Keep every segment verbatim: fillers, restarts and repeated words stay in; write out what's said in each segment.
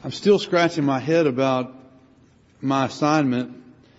I'm still scratching my head about my assignment,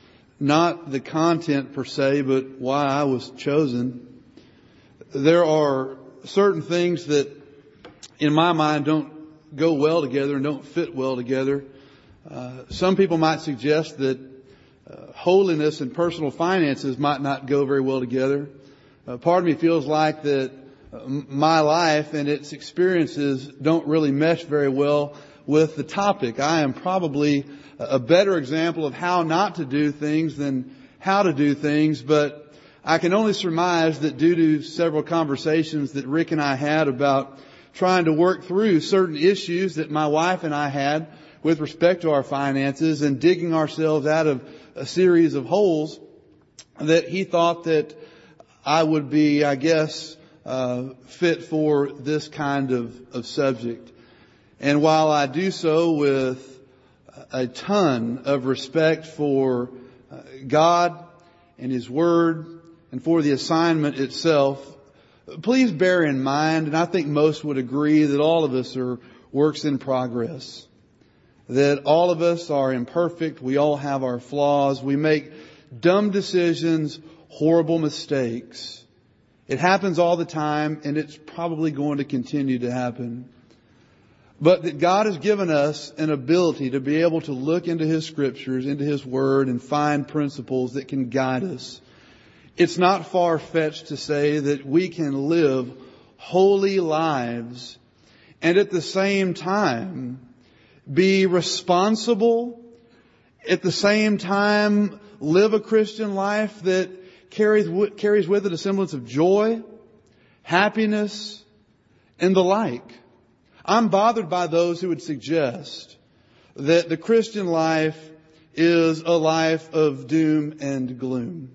not the content per se, but why I was chosen. There are certain things that in my mind don't go well together and don't fit well together. Uh, some people might suggest that uh, holiness and personal finances might not go very well together. Uh, part of me feels like that uh, my life and its experiences don't really mesh very well with the topic. I am probably a better example of how not to do things than how to do things, but I can only surmise that due to several conversations that Rick and I had about trying to work through certain issues that my wife and I had with respect to our finances and digging ourselves out of a series of holes, that he thought that I would be, I guess, uh, fit for this kind of, of subject. And while I do so with a ton of respect for God and His Word and for the assignment itself, please bear in mind, and I think most would agree, that all of us are works in progress. That all of us are imperfect. We all have our flaws. We make dumb decisions, horrible mistakes. It happens all the time, and it's probably going to continue to happen. But that God has given us an ability to be able to look into His Scriptures, into His Word, and find principles that can guide us. It's not far-fetched to say that we can live holy lives and at the same time be responsible, at the same time live a Christian life that carries, carries with it a semblance of joy, happiness, and the like. I'm bothered by those who would suggest that the Christian life is a life of doom and gloom.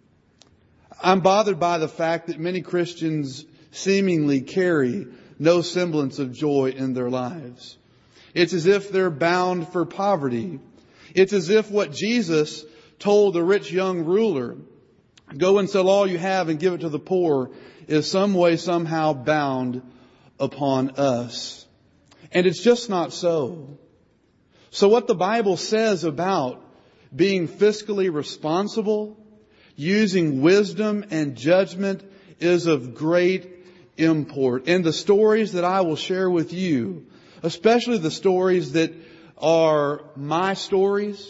I'm bothered by the fact that many Christians seemingly carry no semblance of joy in their lives. It's as if they're bound for poverty. It's as if what Jesus told the rich young ruler, go and sell all you have and give it to the poor, is some way, somehow bound upon us. And it's just not so. So what the Bible says about being fiscally responsible, using wisdom and judgment, is of great import. And the stories that I will share with you, especially the stories that are my stories,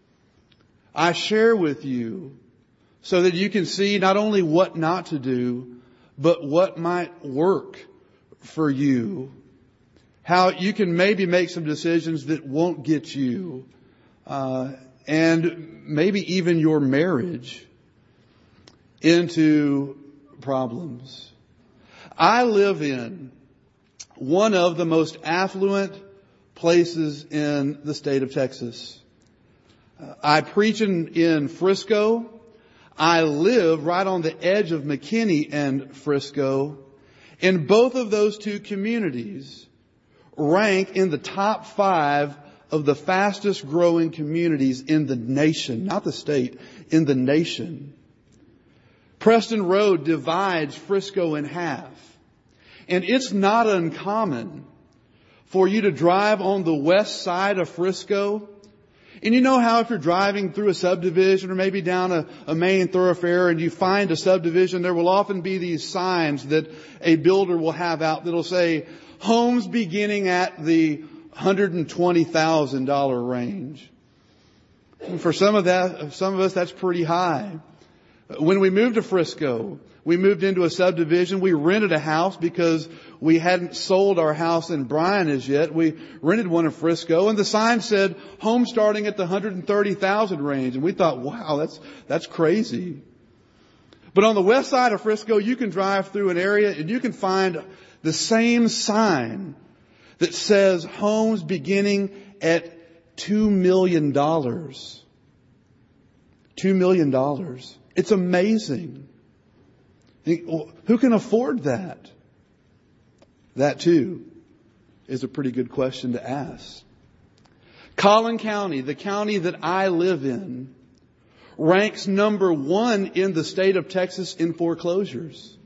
I share with you so that you can see not only what not to do, but what might work for you. How you can maybe make some decisions that won't get you, uh, and maybe even your marriage into problems. I live in one of the most affluent places in the state of Texas. Uh, I preach in, in Frisco. I live right on the edge of McKinney and Frisco. In both of those two communities rank in the top five of the fastest growing communities in the nation, not the state, in the nation. Preston Road divides Frisco in half. And it's not uncommon for you to drive on the west side of Frisco. And you know how if you're driving through a subdivision or maybe down a, a main thoroughfare and you find a subdivision, there will often be these signs that a builder will have out that'll say, homes beginning at the one hundred twenty thousand dollars range. And for some of that, some of us, that's pretty high. When we moved to Frisco, we moved into a subdivision. We rented a house because we hadn't sold our house in Bryan as yet. We rented one in Frisco, and the sign said home starting at the one hundred thirty thousand range. And we thought, wow, that's, that's crazy. But on the west side of Frisco, you can drive through an area and you can find the same sign that says homes beginning at two million dollars. two million dollars. It's amazing. Who can afford that? That too is a pretty good question to ask. Collin County, the county that I live in, ranks number one in the state of Texas in foreclosures.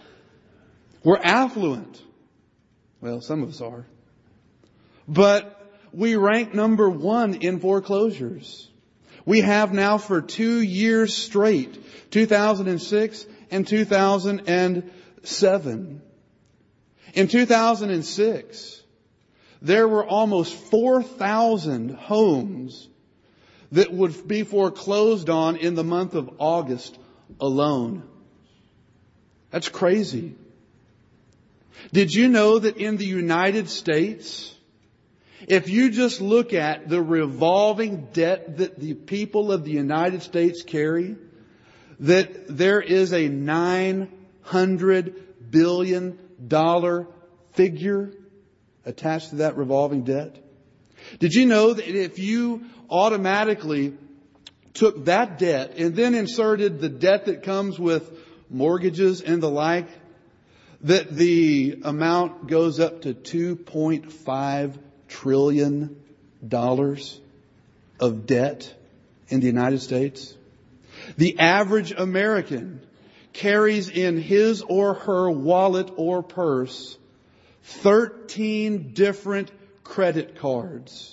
We're affluent. Well, some of us are. But we rank number one in foreclosures. We have now for two years straight, two thousand six and two thousand seven. In two thousand six, there were almost four thousand homes that would be foreclosed on in the month of August alone. That's crazy. Did you know that in the United States, if you just look at the revolving debt that the people of the United States carry, that there is a nine hundred billion dollars figure attached to that revolving debt? Did you know that if you automatically took that debt and then inserted the debt that comes with mortgages and the like, that the amount goes up to two point five trillion dollars of debt in the United States? The average American carries in his or her wallet or purse thirteen different credit cards.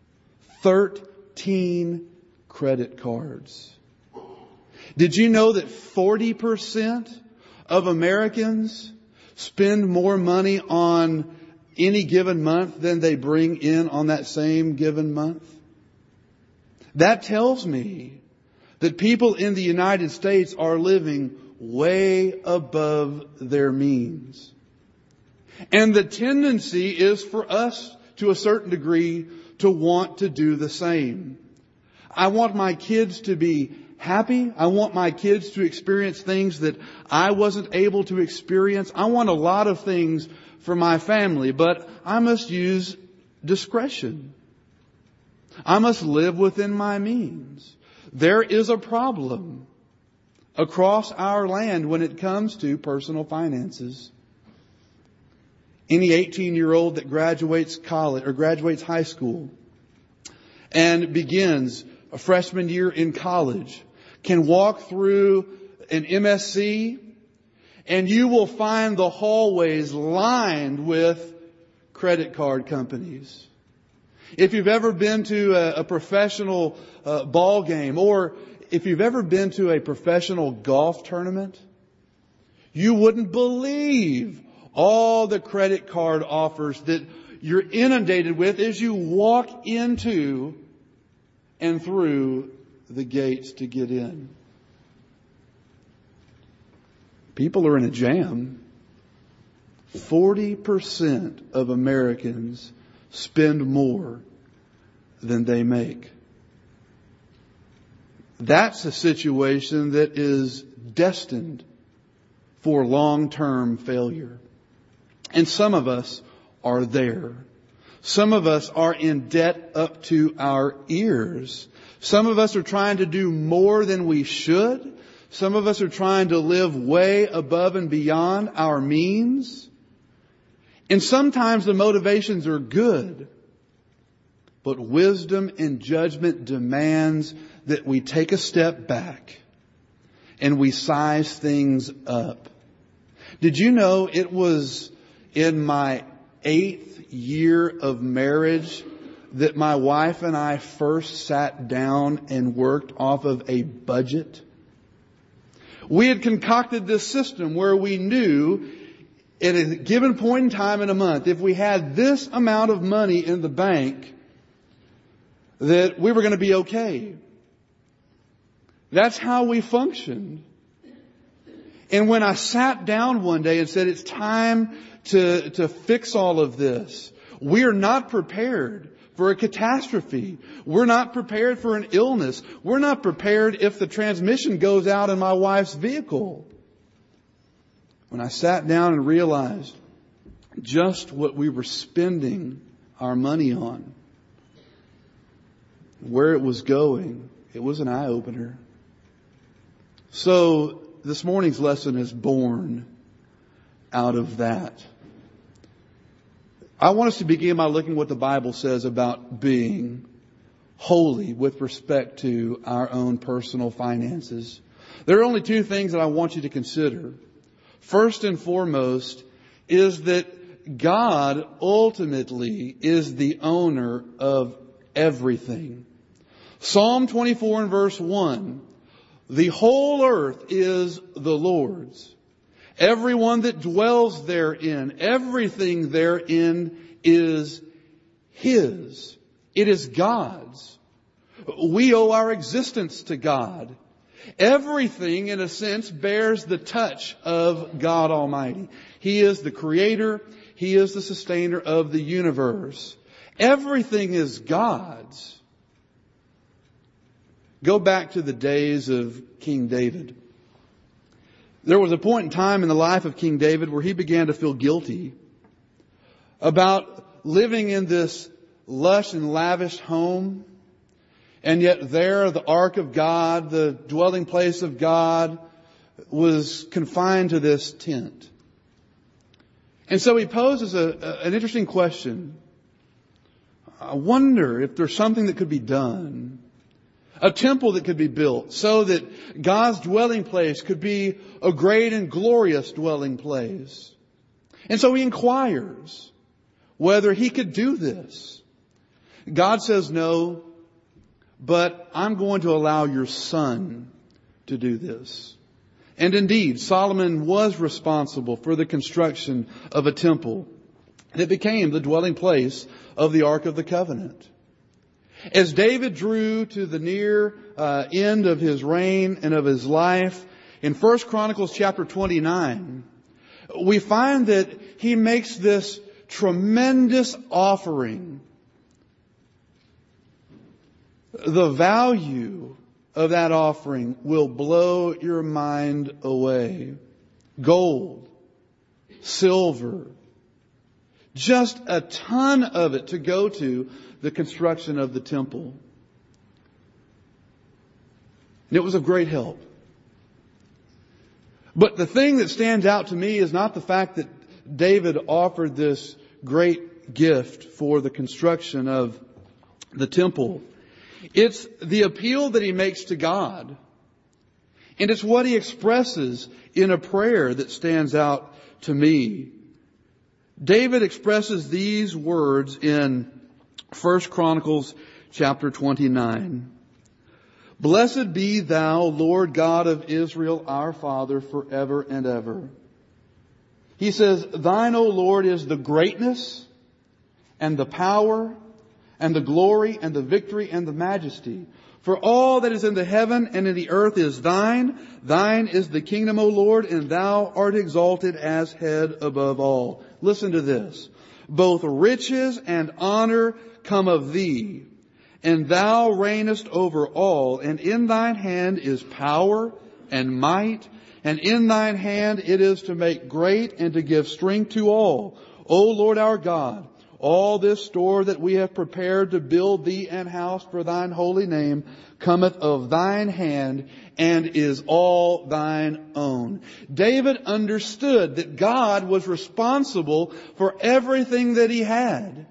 thirteen credit cards. Did you know that forty percent of Americans spend more money on any given month than they bring in on that same given month? That tells me that people in the United States are living way above their means. And the tendency is for us, to a certain degree, to want to do the same. I want my kids to be happy. I want my kids to experience things that I wasn't able to experience. I want a lot of things for my family, but I must use discretion. I must live within my means. There is a problem across our land when it comes to personal finances. Any eighteen-year-old that graduates college or graduates high school and begins a freshman year in college can walk through an M S C and you will find the hallways lined with credit card companies. If you've ever been to a, a professional uh, ball game, or if you've ever been to a professional golf tournament, you wouldn't believe all the credit card offers that you're inundated with as you walk into and through the gates to get in. People are in a jam. forty percent of Americans spend more than they make. That's a situation that is destined for long-term failure. And some of us are there. Some of us are in debt up to our ears. Some of us are trying to do more than we should. Some of us are trying to live way above and beyond our means. And sometimes the motivations are good. But wisdom and judgment demands that we take a step back and we size things up. Did you know it was in my eighth year of marriage that my wife and I first sat down and worked off of a budget? We had concocted this system where we knew at a given point in time in a month, if we had this amount of money in the bank, that we were going to be okay. That's how we functioned. And when I sat down one day and said, it's time to, to fix all of this, we are not prepared for a catastrophe. We're not prepared for an illness. We're not prepared if the transmission goes out in my wife's vehicle. When I sat down and realized just what we were spending our money on, where it was going, it was an eye-opener. So this morning's lesson is born out of that. I want us to begin by looking at what the Bible says about being holy with respect to our own personal finances. There are only two things that I want you to consider. First and foremost is that God ultimately is the owner of everything. Psalm twenty-four and verse one, the whole earth is the Lord's, everyone that dwells therein, everything therein is His. It is God's. We owe our existence to God. Everything, in a sense, bears the touch of God Almighty. He is the creator. He is the sustainer of the universe. Everything is God's. Go back to the days of King David. There was a point in time in the life of King David where he began to feel guilty about living in this lush and lavish home. And yet there, the ark of God, the dwelling place of God, was confined to this tent. And so he poses a, a, an interesting question. I wonder if there's something that could be done. A temple that could be built so that God's dwelling place could be a great and glorious dwelling place. And so he inquires whether he could do this. God says no. But I'm going to allow your son to do this. And indeed, Solomon was responsible for the construction of a temple that became the dwelling place of the Ark of the Covenant. As David drew to the near uh, end of his reign and of his life, in First Chronicles chapter twenty-nine, we find that he makes this tremendous offering. The value of that offering will blow your mind away. Gold, silver, just a ton of it to go to the construction of the temple. And it was of great help. But the thing that stands out to me is not the fact that David offered this great gift for the construction of the temple. It's the appeal that he makes to God. And it's what he expresses in a prayer that stands out to me. David expresses these words in First Chronicles chapter twenty-nine. Blessed be thou, Lord God of Israel, our Father, forever and ever. He says, Thine, O Lord, is the greatness and the power and the glory and the victory and the majesty. For all that is in the heaven and in the earth is thine. Thine is the kingdom, O Lord, and thou art exalted as head above all. Listen to this. Both riches and honor come of thee, and thou reignest over all, and in thine hand is power and might, and in thine hand it is to make great and to give strength to all. O Lord our God, all this store that we have prepared to build thee an house for thine holy name cometh of thine hand and is all thine own. David understood that God was responsible for everything that he had.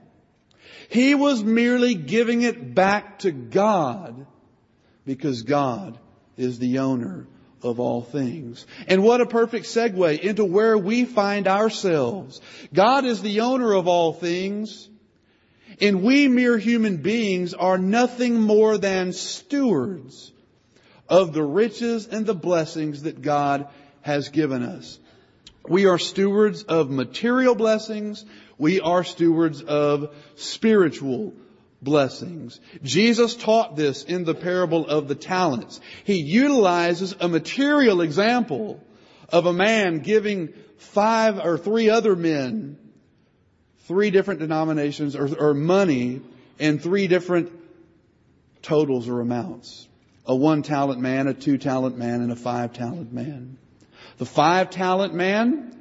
He was merely giving it back to God because God is the owner of all things. And what a perfect segue into where we find ourselves. God is the owner of all things, and we mere human beings are nothing more than stewards of the riches and the blessings that God has given us. We are stewards of material blessings. We are stewards of spiritual blessings. Jesus taught this in the parable of the talents. He utilizes a material example of a man giving five or three other men three different denominations or, or money and three different totals or amounts. A one talent man, a two talent man, and a five talent man. The five talent man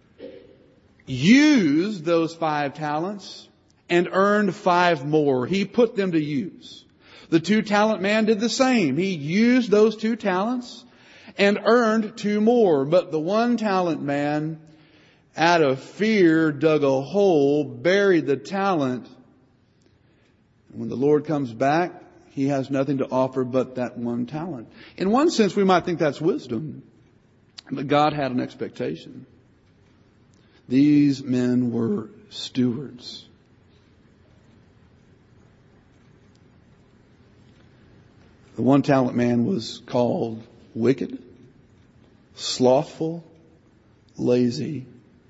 used those five talents and earned five more. He put them to use. The two talent man did the same. He used those two talents and earned two more. But the one talent man, out of fear, dug a hole, buried the talent. When the Lord comes back, he has nothing to offer but that one talent. In one sense, we might think that's wisdom. But God had an expectation. These men were stewards. The one talent man was called wicked, slothful, lazy.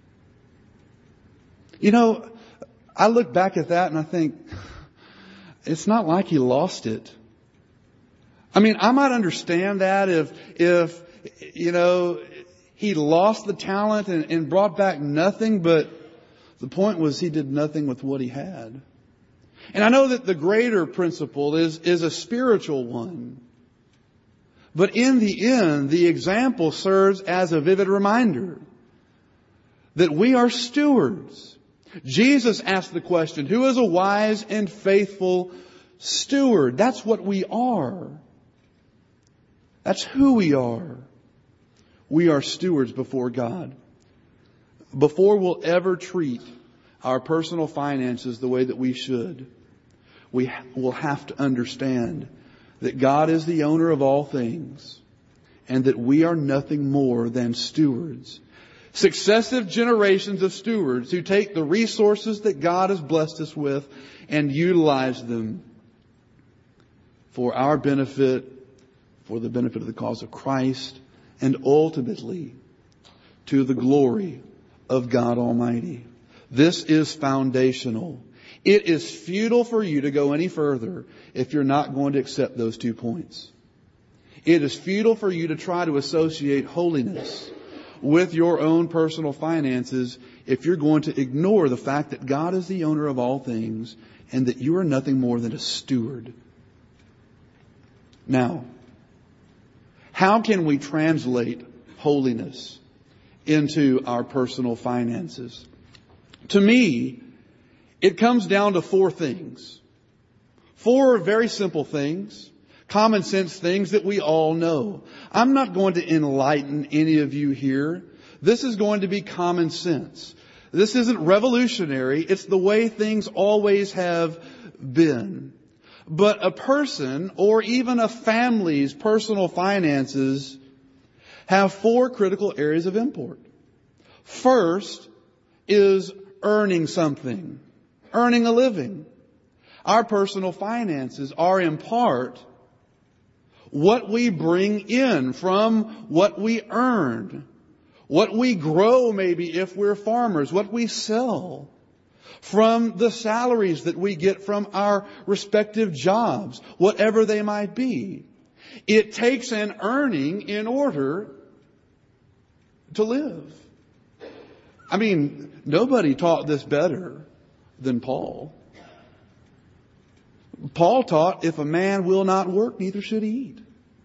You know, I look back at that and I think, it's not like he lost it. I mean, I might understand that if, if, you know, he lost the talent and, and brought back nothing, but the point was he did nothing with what he had. And I know that the greater principle is, is a spiritual one. But in the end, the example serves as a vivid reminder that we are stewards. Jesus asked the question, who is a wise and faithful steward? That's what we are. That's who we are. We are stewards before God. Before we'll ever treat our personal finances the way that we should, we will have to understand that God is the owner of all things and that we are nothing more than stewards. Successive generations of stewards who take the resources that God has blessed us with and utilize them for our benefit, for the benefit of the cause of Christ, and ultimately to the glory of God Almighty. This is foundational. It is futile for you to go any further if you're not going to accept those two points. It is futile for you to try to associate holiness with your own personal finances if you're going to ignore the fact that God is the owner of all things and that you are nothing more than a steward. Now, how can we translate holiness into our personal finances? To me, it comes down to four things. Four very simple things. Common sense things that we all know. I'm not going to enlighten any of you here. This is going to be common sense. This isn't revolutionary. It's the way things always have been. But a person or even a family's personal finances have four critical areas of import. First is earning something, earning a living. Our personal finances are in part what we bring in from what we earn, what we grow maybe if we're farmers, what we sell, from the salaries that we get from our respective jobs, whatever they might be. It takes an earning in order to live. I mean, nobody taught this better than Paul. Paul taught, if a man will not work, neither should he eat.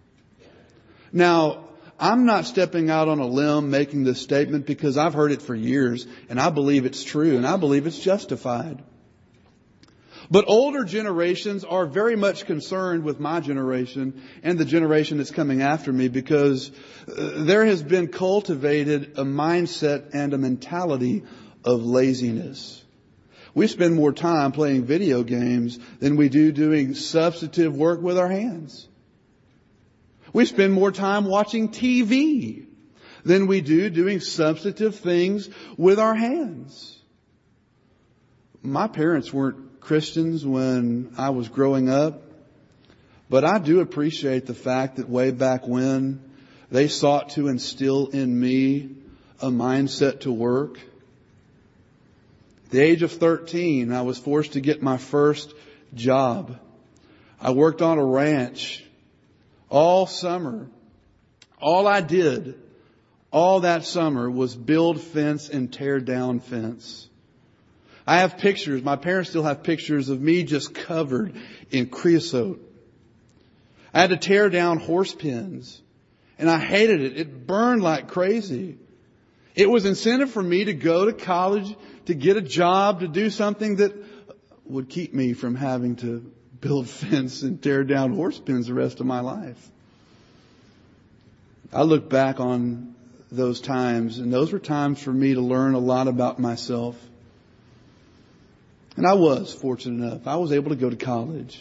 Now, I'm not stepping out on a limb making this statement because I've heard it for years and I believe it's true and I believe it's justified. But older generations are very much concerned with my generation and the generation that's coming after me because there has been cultivated a mindset and a mentality of laziness. We spend more time playing video games than we do doing substantive work with our hands. We spend more time watching T V than we do doing substantive things with our hands. My parents weren't Christians when I was growing up, but I do appreciate the fact that way back when they sought to instill in me a mindset to work. At the age of thirteen, I was forced to get my first job. I worked on a ranch all summer. All I did all that summer was build fence and tear down fence. I have pictures. My parents still have pictures of me just covered in creosote. I had to tear down horse pens and I hated it. It burned like crazy. It was incentive for me to go to college, to get a job, to do something that would keep me from having to build fence and tear down horse pens the rest of my life. I look back on those times, and those were times for me to learn a lot about myself. And I was fortunate enough. I was able to go to college.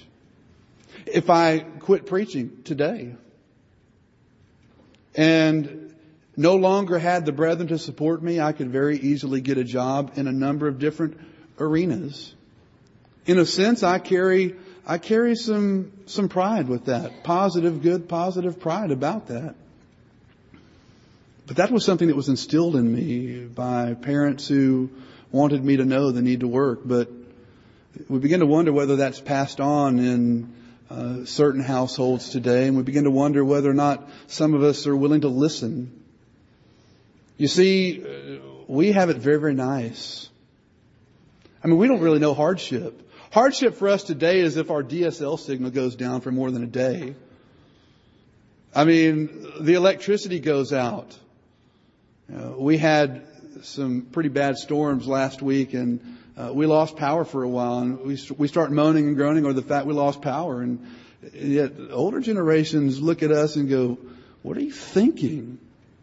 If I quit preaching today and no longer had the brethren to support me, I could very easily get a job in a number of different arenas. In a sense, I carry, I carry some, some pride with that. Positive, good, positive pride about that. But that was something that was instilled in me by parents who wanted me to know the need to work. But we begin to wonder whether that's passed on in uh, certain households today. And we begin to wonder whether or not some of us are willing to listen. You see, we have it very, very nice. I mean, we don't really know hardship. Hardship for us today is if our D S L signal goes down for more than a day. I mean, the electricity goes out. You know, we had some pretty bad storms last week, and uh, we lost power for a while, and we we start moaning and groaning over the fact we lost power. And yet older generations look at us and go, "What are you thinking?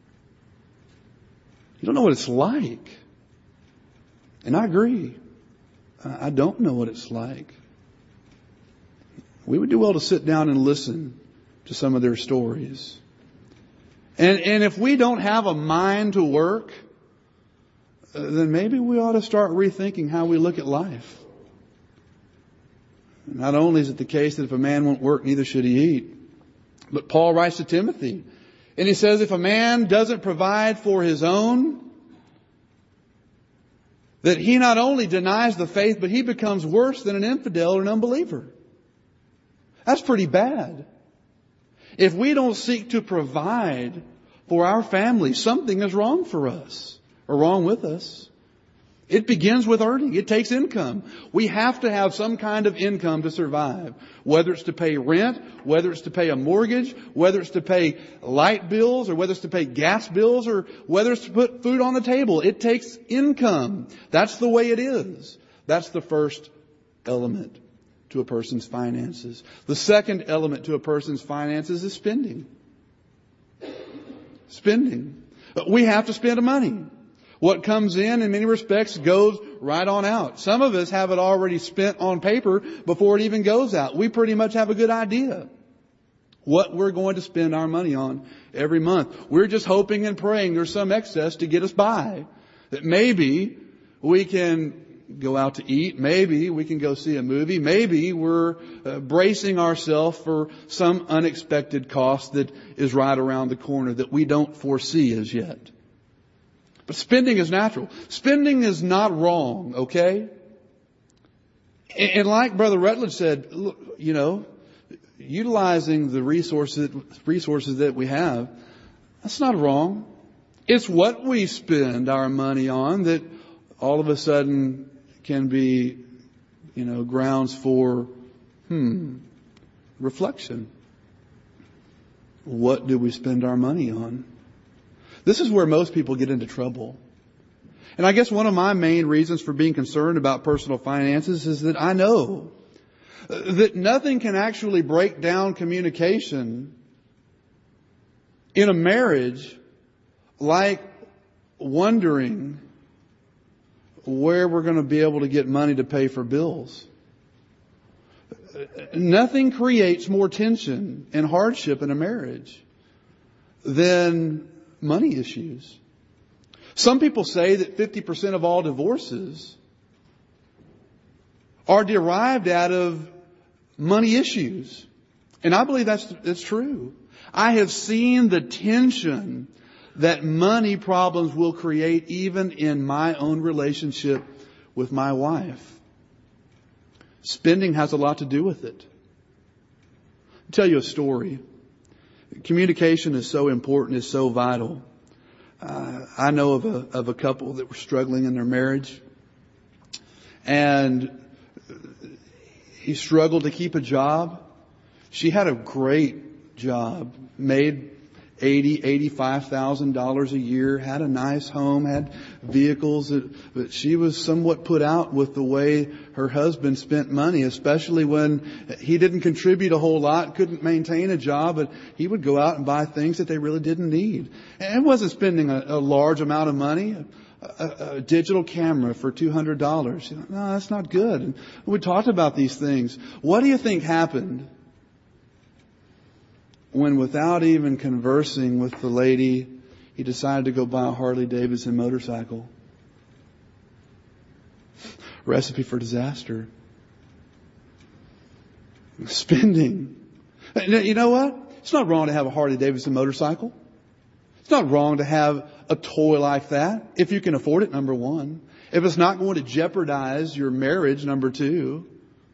You don't know what it's like." And I agree. I don't know what it's like. We would do well to sit down and listen to some of their stories. And, and if we don't have a mind to work, uh, then maybe we ought to start rethinking how we look at life. Not only is it the case that if a man won't work, neither should he eat. But Paul writes to Timothy, and he says, if a man doesn't provide for his own, that he not only denies the faith, but he becomes worse than an infidel or an unbeliever. That's pretty bad. If we don't seek to provide for our family, something is wrong for us or wrong with us. It begins with earning. It takes income. We have to have some kind of income to survive. Whether it's to pay rent, whether it's to pay a mortgage, whether it's to pay light bills, or whether it's to pay gas bills, or whether it's to put food on the table. It takes income. That's the way it is. That's the first element to a person's finances. The second element to a person's finances is spending. Spending. We have to spend money. What comes in, in many respects, goes right on out. Some of us have it already spent on paper before it even goes out. We pretty much have a good idea what we're going to spend our money on every month. We're just hoping and praying there's some excess to get us by. That maybe we can go out to eat. Maybe we can go see a movie. Maybe we're uh, bracing ourselves for some unexpected cost that is right around the corner that we don't foresee as yet. But spending is natural. Spending is not wrong, okay? And like Brother Rutledge said, look, you know, utilizing the resources resources that we have, that's not wrong. It's what we spend our money on that all of a sudden can be, you know, grounds for, hmm, reflection. What do we spend our money on? This is where most people get into trouble. And I guess one of my main reasons for being concerned about personal finances is that I know that nothing can actually break down communication in a marriage like wondering where we're going to be able to get money to pay for bills. Nothing creates more tension and hardship in a marriage than money issues. Some people say that fifty percent of all divorces are derived out of money issues. And I believe that's, that's true. I have seen the tension that money problems will create even in my own relationship with my wife. Spending has a lot to do with it. I'll tell you a story. Communication is so important, is so vital. Uh, I know of a, of a couple that were struggling in their marriage. And he struggled to keep a job. She had a great job, made eighty, eighty-five thousand dollars a year, had a nice home, had vehicles, that, but she was somewhat put out with the way her husband spent money, especially when he didn't contribute a whole lot, couldn't maintain a job, but he would go out and buy things that they really didn't need. And wasn't spending a, a large amount of money. A, a, a digital camera for two hundred dollars. You know, no, that's not good. And we talked about these things. What do you think happened when, without even conversing with the lady, he decided to go buy a Harley Davidson motorcycle. Recipe for disaster. Spending. You know what? It's not wrong to have a Harley Davidson motorcycle. It's not wrong to have a toy like that, if you can afford it, number one. If it's not going to jeopardize your marriage, number two.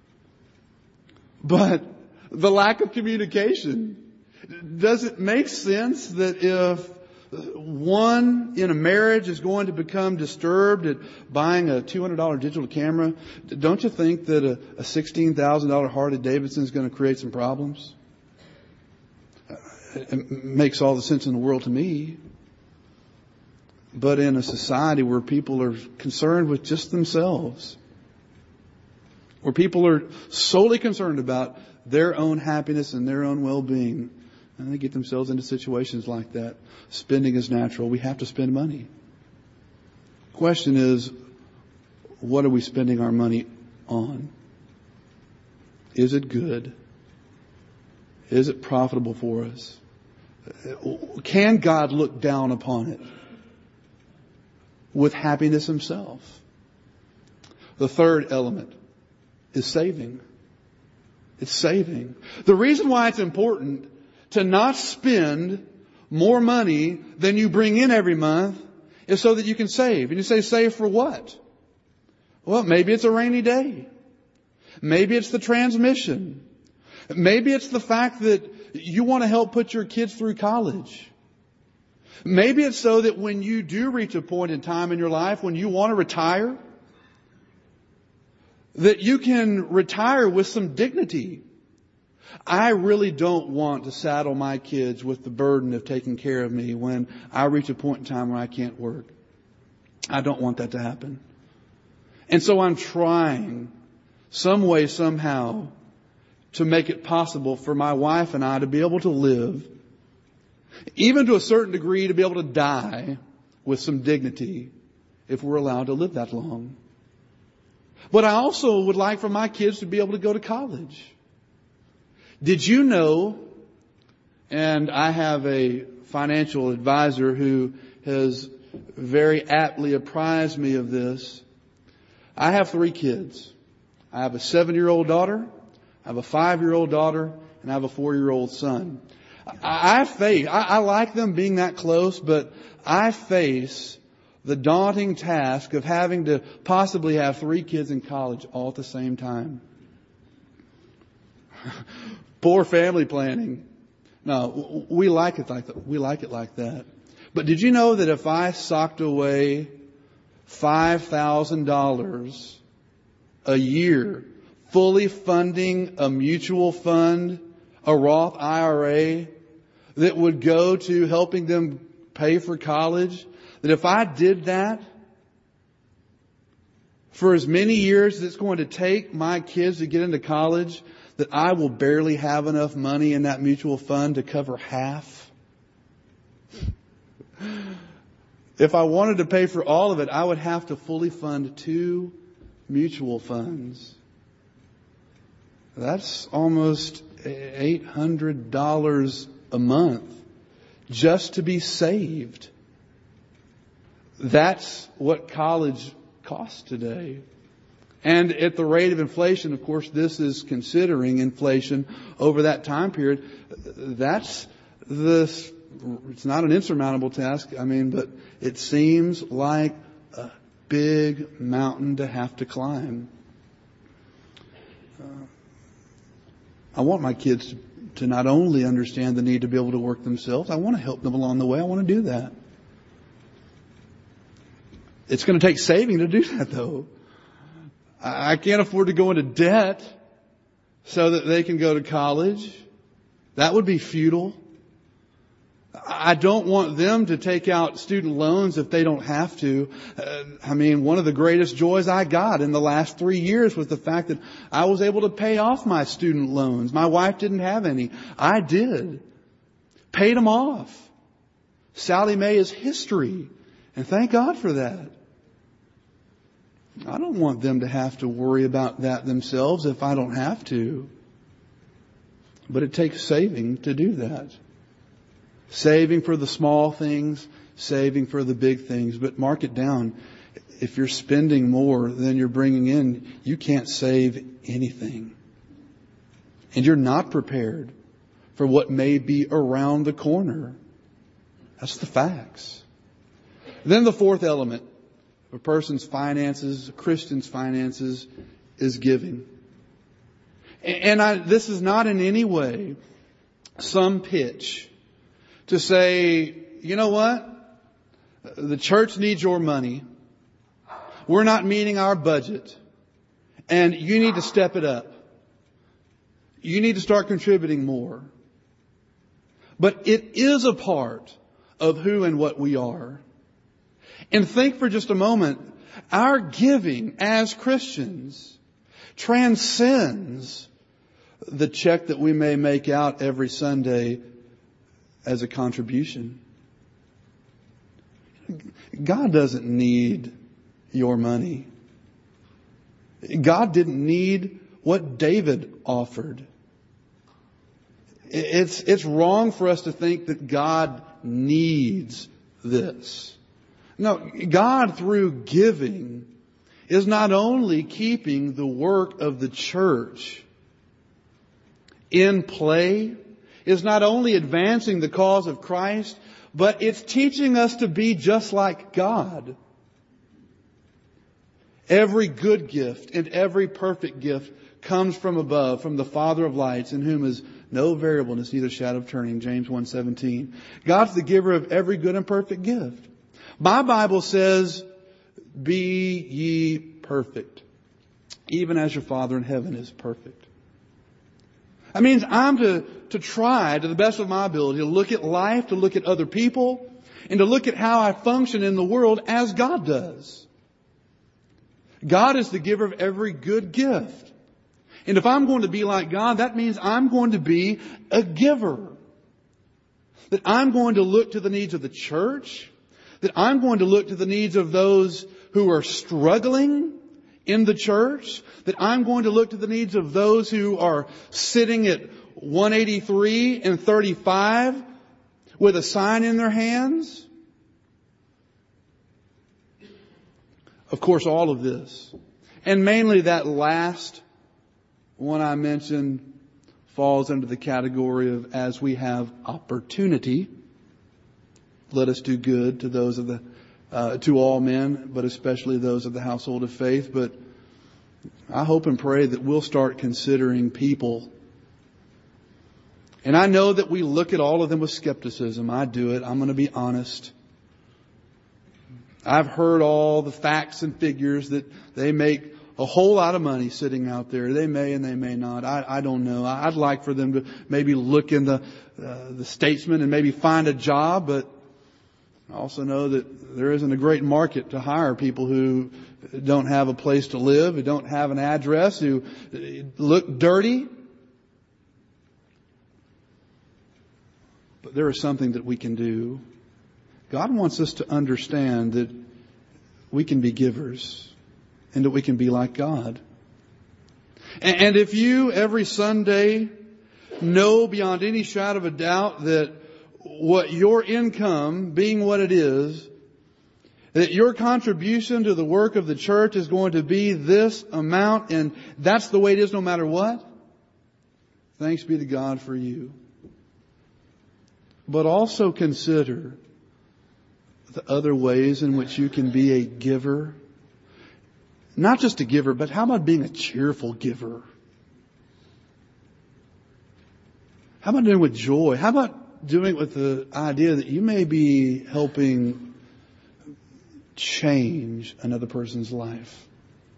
But the lack of communication. Does it make sense that if one in a marriage is going to become disturbed at buying a two hundred dollars digital camera, don't you think that a, a sixteen thousand dollars Harley Davidson is going to create some problems? It makes all the sense in the world to me. But in a society where people are concerned with just themselves, where people are solely concerned about their own happiness and their own well-being, and they get themselves into situations like that, spending is natural. We have to spend money. The question is, what are we spending our money on? Is it good? Is it profitable for us? Can God look down upon it with happiness himself? The third element is saving. It's saving. The reason why it's important to not spend more money than you bring in every month is so that you can save. And you say, save for what? Well, maybe it's a rainy day. Maybe it's the transmission. Maybe it's the fact that you want to help put your kids through college. Maybe it's so that when you do reach a point in time in your life when you want to retire, that you can retire with some dignity. I really don't want to saddle my kids with the burden of taking care of me when I reach a point in time where I can't work. I don't want that to happen. And so I'm trying some way, somehow, to make it possible for my wife and I to be able to live, even to a certain degree, to be able to die with some dignity if we're allowed to live that long. But I also would like for my kids to be able to go to college. Did you know, and I have a financial advisor who has very aptly apprised me of this. I have three kids. I have a seven-year-old daughter, I have a five-year-old daughter, and I have a four-year-old son. I, I face, I, I like them being that close, but I face the daunting task of having to possibly have three kids in college all at the same time. Poor family planning. No, we like it like that. We like it like that. But did you know that if I socked away five thousand dollars a year, fully funding a mutual fund, a Roth I R A, that would go to helping them pay for college, that if I did that for as many years as it's going to take my kids to get into college, that I will barely have enough money in that mutual fund to cover half? If I wanted to pay for all of it, I would have to fully fund two mutual funds. That's almost eight hundred dollars a month just to be saved. That's what college costs today. And at the rate of inflation, of course, this is considering inflation over that time period. That's the, it's not an insurmountable task. I mean, but it seems like a big mountain to have to climb. Uh, I want my kids to, to not only understand the need to be able to work themselves, I want to help them along the way. I want to do that. It's going to take saving to do that, though. I can't afford to go into debt so that they can go to college. That would be futile. I don't want them to take out student loans if they don't have to. Uh, I mean, one of the greatest joys I got in the last three years was the fact that I was able to pay off my student loans. My wife didn't have any. I did. Paid them off. Sallie Mae is history. And thank God for that. I don't want them to have to worry about that themselves if I don't have to. But it takes saving to do that. Saving for the small things, saving for the big things. But mark it down. If you're spending more than you're bringing in, you can't save anything. And you're not prepared for what may be around the corner. That's the facts. Then the fourth element of a person's finances, a Christian's finances, is giving. And I, this is not in any way some pitch to say, you know what? The church needs your money. We're not meeting our budget. And you need to step it up. You need to start contributing more. But it is a part of who and what we are. And think for just a moment, our giving as Christians transcends the check that we may make out every Sunday as a contribution. God doesn't need your money. God didn't need what David offered. It's, it's wrong for us to think that God needs this. No, God through giving is not only keeping the work of the church in play, is not only advancing the cause of Christ, but it's teaching us to be just like God. Every good gift and every perfect gift comes from above, from the Father of lights, in whom is no variableness, neither shadow of turning. James one seventeen. God's the giver of every good and perfect gift. My Bible says, be ye perfect, even as your Father in heaven is perfect. That means I'm to, to try to the best of my ability to look at life, to look at other people, and to look at how I function in the world as God does. God is the giver of every good gift. And if I'm going to be like God, that means I'm going to be a giver. That I'm going to look to the needs of the church. That I'm going to look to the needs of those who are struggling in the church. That I'm going to look to the needs of those who are sitting at one eighty-three and thirty-five with a sign in their hands. Of course, all of this, and mainly that last one I mentioned, falls under the category of as we have opportunity, let us do good to those of the uh, to all men, but especially those of the household of faith. But I hope and pray that we'll start considering people. And I know that we look at all of them with skepticism. I do it. I'm going to be honest. I've heard all the facts and figures that they make a whole lot of money sitting out there. They may and they may not. I, I don't know. I'd like for them to maybe look in the uh, the Statesman and maybe find a job, but I also know that there isn't a great market to hire people who don't have a place to live, who don't have an address, who look dirty. But there is something that we can do. God wants us to understand that we can be givers and that we can be like God. And if you every Sunday know beyond any shadow of a doubt that what your income, being what it is, that your contribution to the work of the church is going to be this amount, and that's the way it is no matter what, thanks be to God for you. But also consider the other ways in which you can be a giver. Not just a giver, but how about being a cheerful giver? How about doing it with joy? How about doing it with the idea that you may be helping change another person's life?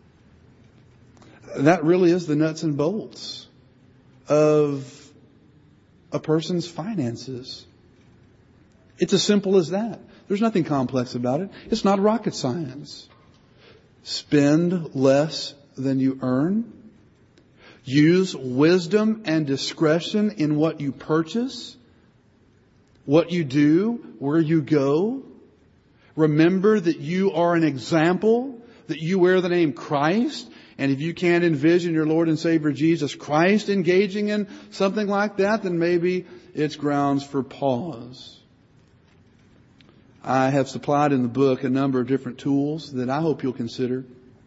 That really is the nuts and bolts of a person's finances. It's as simple as that. There's nothing complex about it. It's not rocket science. Spend less than you earn. Use wisdom and discretion in what you purchase, what you do, where you go. Remember that you are an example, that you wear the name Christ. And if you can't envision your Lord and Savior Jesus Christ engaging in something like that, then maybe it's grounds for pause. I have supplied in the book a number of different tools that I hope you'll consider.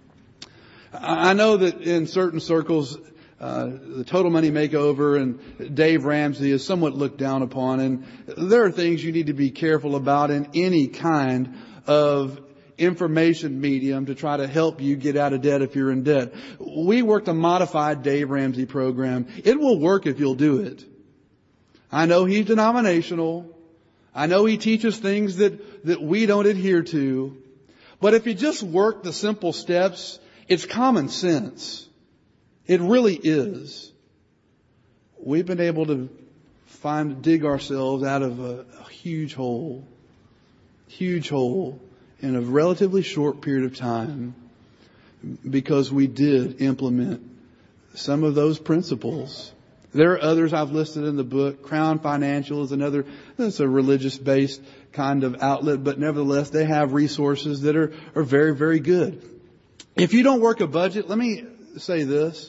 I know that in certain circles, uh, the Total Money Makeover and Dave Ramsey is somewhat looked down upon, and there are things you need to be careful about in any kind of information medium to try to help you get out of debt if you're in debt. We worked a modified Dave Ramsey program. It will work if you'll do it. I know he's denominational. I know he teaches things that, that we don't adhere to. But if you just work the simple steps, it's common sense. It really is. We've been able to find, dig ourselves out of a, a huge hole, huge hole in a relatively short period of time because we did implement some of those principles. There are others I've listed in the book. Crown Financial is another, that's a religious-based kind of outlet, but nevertheless, they have resources that are, are very, very good. If you don't work a budget, let me say this.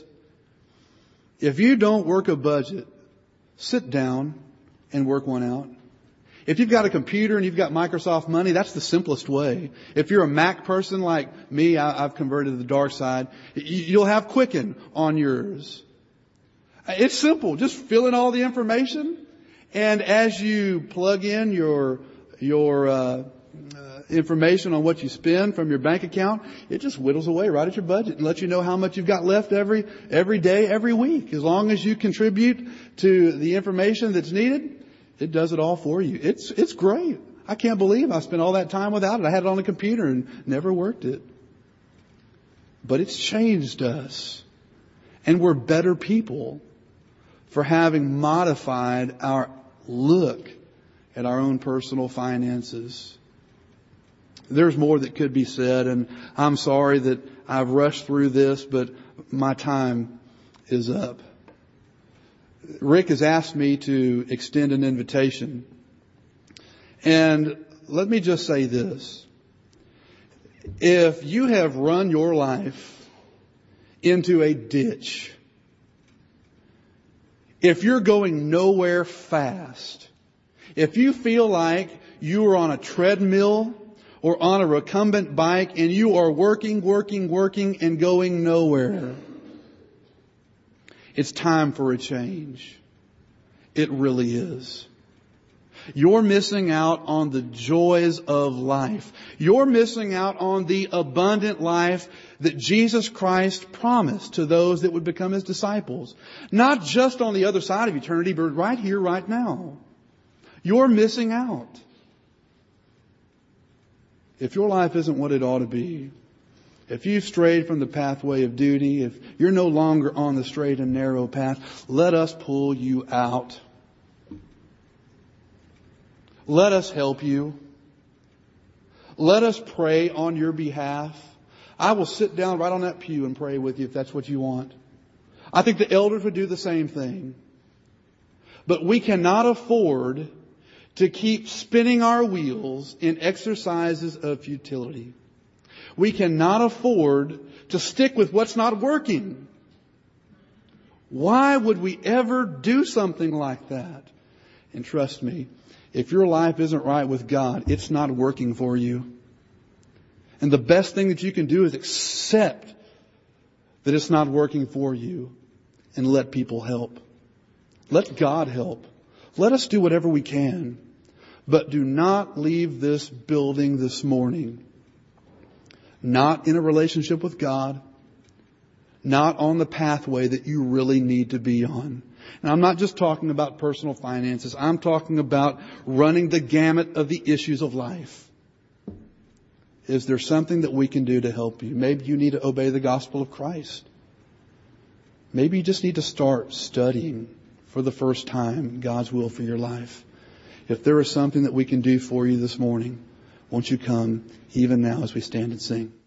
If you don't work a budget, sit down and work one out. If you've got a computer and you've got Microsoft money, that's the simplest way. If you're a Mac person like me, I, I've converted to the dark side, you'll have Quicken on yours. It's simple. Just fill in all the information. And as you plug in your, your, uh, uh, information on what you spend from your bank account, it just whittles away right at your budget and lets you know how much you've got left every, every day, every week. As long as you contribute to the information that's needed, it does it all for you. It's, it's great. I can't believe I spent all that time without it. I had it on the computer and never worked it. But it's changed us. And we're better people for having modified our look at our own personal finances. There's more that could be said, and I'm sorry that I've rushed through this, but my time is up. Rick has asked me to extend an invitation. And let me just say this. If you have run your life into a ditch, if you're going nowhere fast, if you feel like you are on a treadmill or on a recumbent bike and you are working, working, working and going nowhere, it's time for a change. It really is. You're missing out on the joys of life. You're missing out on the abundant life that Jesus Christ promised to those that would become His disciples. Not just on the other side of eternity, but right here, right now. You're missing out. If your life isn't what it ought to be, if you've strayed from the pathway of duty, if you're no longer on the straight and narrow path, let us pull you out. Let us help you. Let us pray on your behalf. I will sit down right on that pew and pray with you if that's what you want. I think the elders would do the same thing. But we cannot afford to keep spinning our wheels in exercises of futility. We cannot afford to stick with what's not working. Why would we ever do something like that? And trust me, if your life isn't right with God, it's not working for you. And the best thing that you can do is accept that it's not working for you and let people help. Let God help. Let us do whatever we can. But do not leave this building this morning not in a relationship with God, not on the pathway that you really need to be on. And I'm not just talking about personal finances. I'm talking about running the gamut of the issues of life. Is there something that we can do to help you? Maybe you need to obey the gospel of Christ. Maybe you just need to start studying for the first time God's will for your life. If there is something that we can do for you this morning, won't you come even now as we stand and sing?